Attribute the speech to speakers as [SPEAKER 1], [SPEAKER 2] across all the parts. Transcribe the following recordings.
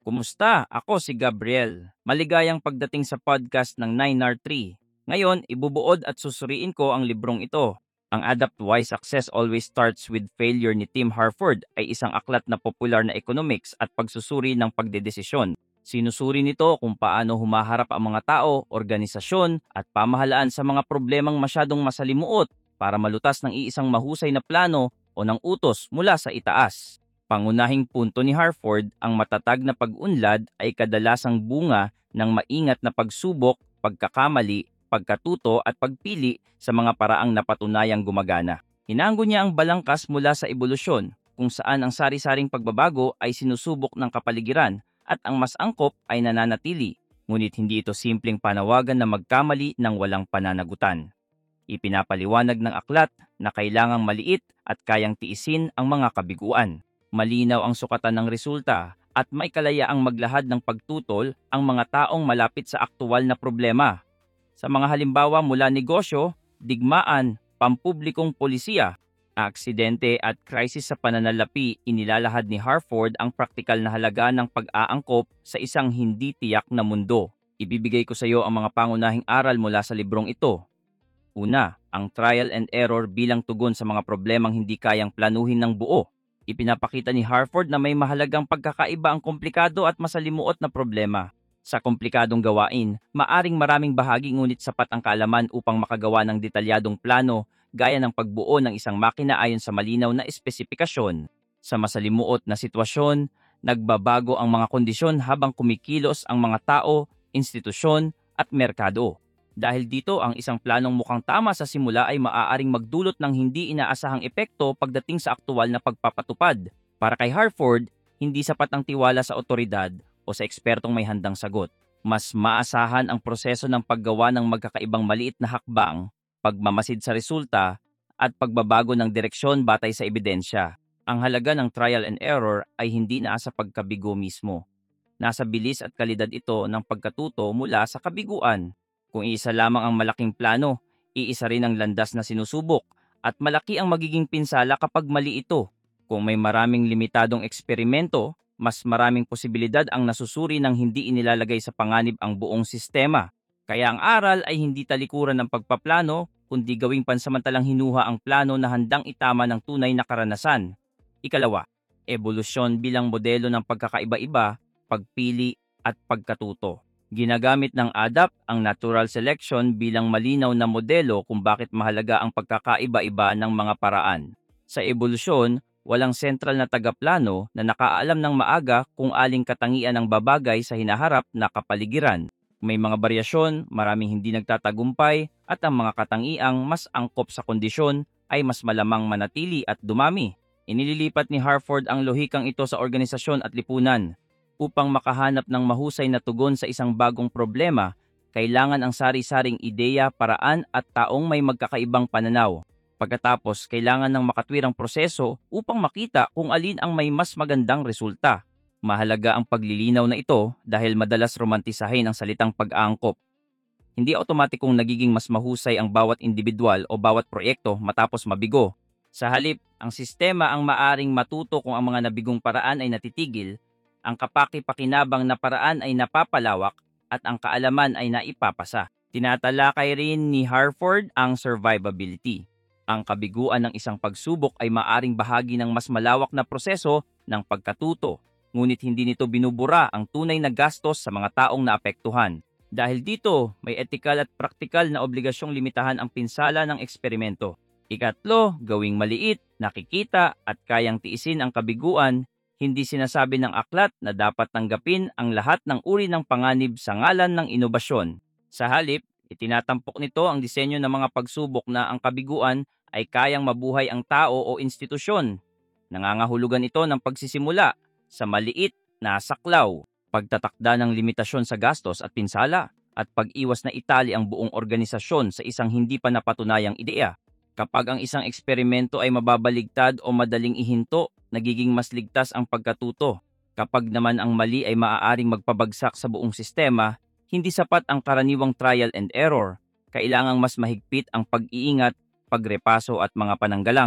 [SPEAKER 1] Kumusta? Ako si Gabriel. Maligayang pagdating sa podcast ng 9R3. Ngayon, ibubuod at susuriin ko ang librong ito. Ang Adapt Why Success Always Starts with Failure ni Tim Harford ay isang aklat na popular na economics at pagsusuri ng pagdedesisyon. Sinusuri nito kung paano humaharap ang mga tao, organisasyon at pamahalaan sa mga problemang masyadong masalimuot para malutas ng iisang mahusay na plano o ng utos mula sa itaas. Pangunahing punto ni Harford, ang matatag na pag-unlad ay kadalasang bunga ng maingat na pagsubok, pagkakamali, pagkatuto at pagpili sa mga paraang napatunayang gumagana. Hinanggo niya ang balangkas mula sa ebolusyon, kung saan ang sari-saring pagbabago ay sinusubok ng kapaligiran at ang mas angkop ay nananatili, ngunit hindi ito simpleng panawagan na magkamali ng walang pananagutan. Ipinapaliwanag ng aklat na kailangang maliit at kayang tiisin ang mga kabiguan. Malinaw ang sukatan ng resulta at may kalayaang maglahad ng pagtutol ang mga taong malapit sa aktuwal na problema. Sa mga halimbawa mula negosyo, digmaan, pampublikong polisiya, aksidente at krisis sa pananalapi, inilalahad ni Harford ang praktikal na halaga ng pag-aangkop sa isang hindi tiyak na mundo. Ibibigay ko sa iyo ang mga pangunahing aral mula sa librong ito. Una, ang trial and error bilang tugon sa mga problemang hindi kayang planuhin ng buo. Ipinapakita ni Harford na may mahalagang pagkakaiba ang komplikado at masalimuot na problema. Sa komplikadong gawain, maaring maraming bahagi ngunit sapat ang kaalaman upang makagawa ng detalyadong plano gaya ng pagbuo ng isang makina ayon sa malinaw na espesipikasyon. Sa masalimuot na sitwasyon, nagbabago ang mga kondisyon habang kumikilos ang mga tao, institusyon at merkado. Dahil dito, ang isang planong mukhang tama sa simula ay maaaring magdulot ng hindi inaasahang epekto pagdating sa aktuwal na pagpapatupad. Para kay Harford, hindi sapat ang tiwala sa otoridad o sa ekspertong may handang sagot. Mas maasahan ang proseso ng paggawa ng magkakaibang maliit na hakbang, pagmamasid sa resulta, at pagbabago ng direksyon batay sa ebidensya. Ang halaga ng trial and error ay hindi nasa pagkabigo mismo. Nasa bilis at kalidad ito ng pagkatuto mula sa kabiguan. Kung iisa lamang ang malaking plano, iisa rin ang landas na sinusubok at malaki ang magiging pinsala kapag mali ito. Kung may maraming limitadong eksperimento, mas maraming posibilidad ang nasusuri ng hindi inilalagay sa panganib ang buong sistema. Kaya ang aral ay hindi talikuran ng pagpaplano, kundi gawing pansamantalang hinuha ang plano na handang itama ng tunay na karanasan. Ikalawa, ebolusyon bilang modelo ng pagkakaiba-iba, pagpili at pagkatuto. Ginagamit ng ADAPT ang natural selection bilang malinaw na modelo kung bakit mahalaga ang pagkakaiba-iba ng mga paraan. Sa ebolusyon, walang sentral na tagaplano na nakaalam ng maaga kung aling katangian ang babagay sa hinaharap na kapaligiran. May mga baryasyon, maraming hindi nagtatagumpay, at ang mga katangiang mas angkop sa kondisyon ay mas malamang manatili at dumami. Inililipat ni Harford ang lohikang ito sa organisasyon at lipunan. Upang makahanap ng mahusay na tugon sa isang bagong problema, kailangan ang sari-saring ideya, paraan at taong may magkakaibang pananaw. Pagkatapos, kailangan ng makatwirang proseso upang makita kung alin ang may mas magandang resulta. Mahalaga ang paglilinaw na ito dahil madalas romantisahin ang salitang pag-aangkop. Hindi otomatikong nagiging mas mahusay ang bawat individual o bawat proyekto matapos mabigo. Sa halip, ang sistema ang maaring matuto kung ang mga nabigong paraan ay natitigil, ang kapaki-pakinabang na paraan ay napapalawak at ang kaalaman ay naipapasa. Tinatalakay rin ni Harford ang survivability. Ang kabiguan ng isang pagsubok ay maaring bahagi ng mas malawak na proseso ng pagkatuto, ngunit hindi nito binubura ang tunay na gastos sa mga taong naapektuhan. Dahil dito, may etikal at praktikal na obligasyong limitahan ang pinsala ng eksperimento. Ikatlo, gawing maliit, nakikita at kayang tiisin ang kabiguan. Hindi sinasabi ng aklat na dapat tanggapin ang lahat ng uri ng panganib sa ngalan ng inobasyon. Sa halip, itinatampok nito ang disenyo ng mga pagsubok na ang kabiguan ay kayang mabuhay ang tao o institusyon. Nangangahulugan ito ng pagsisimula sa maliit na saklaw, pagtatakda ng limitasyon sa gastos at pinsala, at pag-iwas na itali ang buong organisasyon sa isang hindi pa napatunayang ideya. Kapag ang isang eksperimento ay mababaligtad o madaling ihinto, nagiging mas ligtas ang pagkatuto. Kapag naman ang mali ay maaaring magpabagsak sa buong sistema, hindi sapat ang karaniwang trial and error. Kailangang mas mahigpit ang pag-iingat, pagrepaso at mga pananggalang.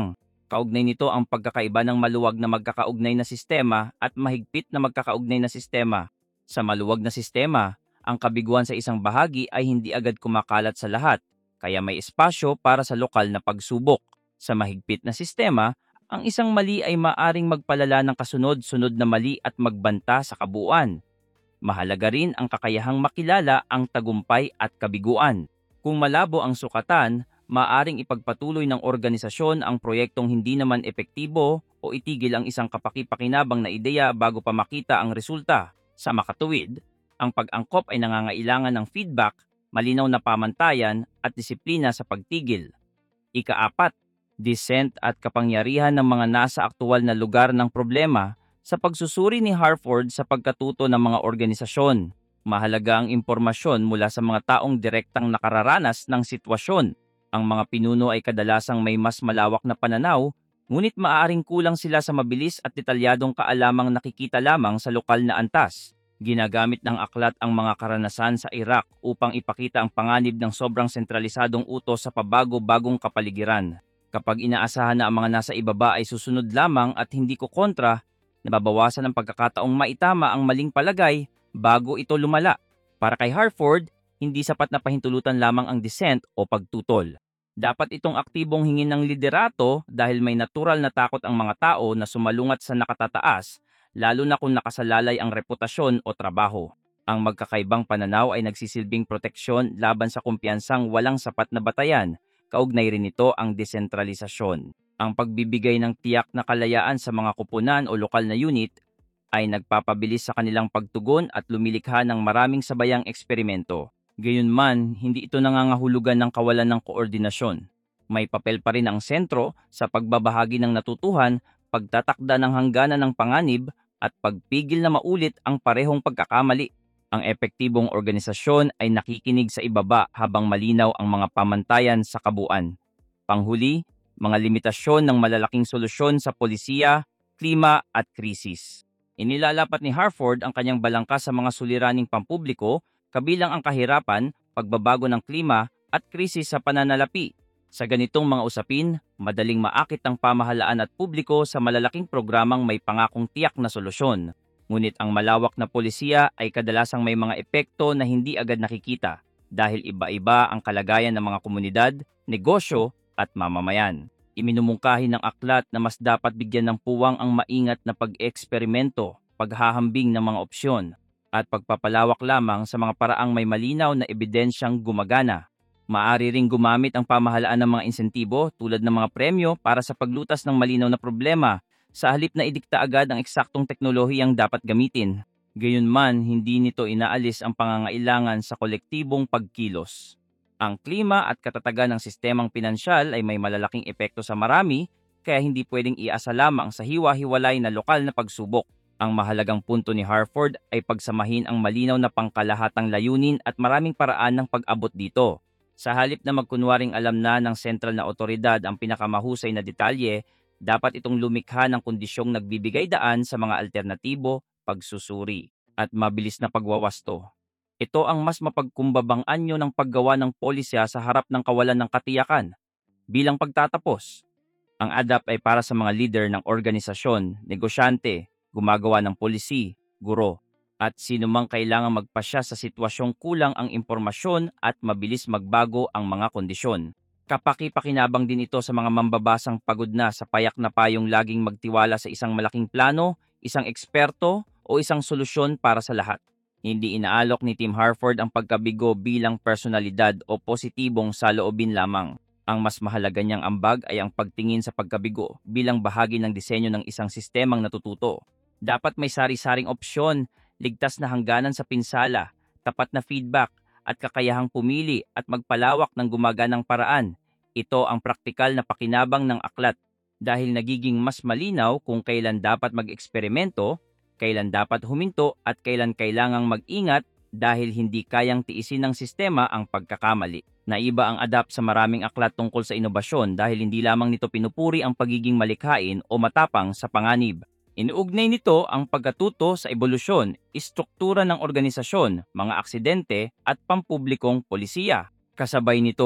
[SPEAKER 1] Kaugnay nito ang pagkakaiba ng maluwag na magkakaugnay na sistema at mahigpit na magkakaugnay na sistema. Sa maluwag na sistema, ang kabiguan sa isang bahagi ay hindi agad kumakalat sa lahat, kaya may espasyo para sa lokal na pagsubok. Sa mahigpit na sistema, ang isang mali ay maaring magpalala ng kasunod-sunod na mali at magbanta sa kabuuan. Mahalaga rin ang kakayahang makilala ang tagumpay at kabiguan. Kung malabo ang sukatan, maaring ipagpatuloy ng organisasyon ang proyektong hindi naman epektibo o itigil ang isang kapaki-pakinabang na ideya bago pa makita ang resulta. Sa makatuwid, ang pag-angkop ay nangangailangan ng feedback, malinaw na pamantayan at disiplina sa pagtigil. Ikaapat, dissent at kapangyarihan ng mga nasa aktual na lugar ng problema sa pagsusuri ni Harford sa pagkatuto ng mga organisasyon. Mahalaga ang impormasyon mula sa mga taong direktang nakararanas ng sitwasyon. Ang mga pinuno ay kadalasang may mas malawak na pananaw, ngunit maaaring kulang sila sa mabilis at detalyadong kaalamang nakikita lamang sa lokal na antas. Ginagamit ng aklat ang mga karanasan sa Iraq upang ipakita ang panganib ng sobrang sentralisadong utos sa pabago-bagong kapaligiran. Kapag inaasahan na ang mga nasa ibaba ay susunod lamang at hindi ko kontra, nababawasan ang pagkakataong maitama ang maling palagay bago ito lumala. Para kay Harford, hindi sapat na pahintulutan lamang ang dissent o pagtutol. Dapat itong aktibong hingin ng liderato dahil may natural na takot ang mga tao na sumalungat sa nakatataas, lalo na kung nakasalalay ang reputasyon o trabaho. Ang magkakaibang pananaw ay nagsisilbing proteksyon laban sa kumpiyansang walang sapat na batayan. Kaugnay rin nito ang desentralisasyon. Ang pagbibigay ng tiyak na kalayaan sa mga kupunan o lokal na unit ay nagpapabilis sa kanilang pagtugon at lumilikha ng maraming sabayang eksperimento. Gayunman, hindi ito nangangahulugan ng kawalan ng koordinasyon. May papel pa rin ang sentro sa pagbabahagi ng natutuhan, pagtatakda ng hangganan ng panganib, at pagpigil na maulit ang parehong pagkakamali. Ang epektibong organisasyon ay nakikinig sa ibaba habang malinaw ang mga pamantayan sa kabuuan. Panghuli, mga limitasyon ng malalaking solusyon sa polisiya, klima at krisis. Inilalapat ni Harford ang kanyang balangkas sa mga suliraning pampubliko, kabilang ang kahirapan, pagbabago ng klima at krisis sa pananalapi. Sa ganitong mga usapin, madaling maakit ang pamahalaan at publiko sa malalaking programang may pangakong tiyak na solusyon. Ngunit ang malawak na polisiya ay kadalasang may mga epekto na hindi agad nakikita dahil iba-iba ang kalagayan ng mga komunidad, negosyo at mamamayan. Iminumungkahi ng aklat na mas dapat bigyan ng puwang ang maingat na pag-eksperimento, paghahambing ng mga opsyon, at pagpapalawak lamang sa mga paraang may malinaw na ebidensyang gumagana. Maaari ring gumamit ang pamahalaan ng mga insentibo tulad ng mga premyo para sa paglutas ng malinaw na problema sa halip na idikta agad ang eksaktong teknolohiyang dapat gamitin. Gayunman, hindi nito inaalis ang pangangailangan sa kolektibong pagkilos. Ang klima at katatagan ng sistemang pinansyal ay may malalaking epekto sa marami, kaya hindi pwedeng iasa lamang sa hiwa-hiwalay na lokal na pagsubok. Ang mahalagang punto ni Harford ay pagsamahin ang malinaw na pangkalahatang layunin at maraming paraan ng pag-abot dito. Sa halip na magkunwaring alam na ng sentral na otoridad ang pinakamahusay na detalye, dapat itong lumikha ng kondisyong nagbibigay daan sa mga alternatibo, pagsusuri, at mabilis na pagwawasto. Ito ang mas mapagkumbabang anyo ng paggawa ng polisya sa harap ng kawalan ng katiyakan. Bilang pagtatapos, ang ADAP ay para sa mga leader ng organisasyon, negosyante, gumagawa ng policy, guro, at sino mang kailangang magpasya sa sitwasyong kulang ang impormasyon at mabilis magbago ang mga kondisyon. Kapaki-pakinabang din ito sa mga mambabasang pagod na sa payak na payong laging magtiwala sa isang malaking plano, isang eksperto o isang solusyon para sa lahat. Hindi inaalok ni Tim Harford ang pagkabigo bilang personalidad o positibong saloobin lamang. Ang mas mahalaga niyang ambag ay ang pagtingin sa pagkabigo bilang bahagi ng disenyo ng isang sistemang natututo. Dapat may sari-saring opsyon, ligtas na hangganan sa pinsala, tapat na feedback, at kakayahang pumili at magpalawak ng gumaganang paraan. Ito ang praktikal na pakinabang ng aklat dahil nagiging mas malinaw kung kailan dapat mag-eksperimento, kailan dapat huminto at kailan kailangang mag-ingat dahil hindi kayang tiisin ng sistema ang pagkakamali. Naiba ang ADAP sa maraming aklat tungkol sa inobasyon dahil hindi lamang nito pinupuri ang pagiging malikhain o matapang sa panganib. Inuugnay nito ang pagkatuto sa ebolusyon, istruktura ng organisasyon, mga aksidente at pampublikong polisiya. Kasabay nito,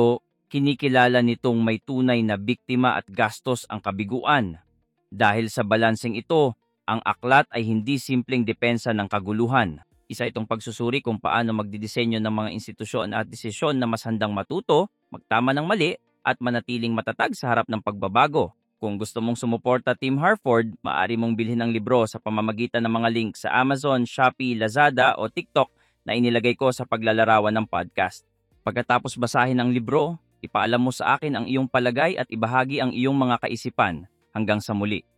[SPEAKER 1] Kinikilala nitong may tunay na biktima at gastos ang kabiguan. Dahil sa balanseng ito, ang aklat ay hindi simpleng depensa ng kaguluhan. Isa itong pagsusuri kung paano magdidisenyo ng mga institusyon at desisyon na mas handang matuto, magtama ng mali, at manatiling matatag sa harap ng pagbabago. Kung gusto mong sumuporta Team Harford, maaari mong bilhin ang libro sa pamamagitan ng mga link sa Amazon, Shopee, Lazada o TikTok na inilagay ko sa paglalarawan ng podcast. Pagkatapos basahin ang libro, ipaalam mo sa akin ang iyong palagay at ibahagi ang iyong mga kaisipan. Hanggang sa muli.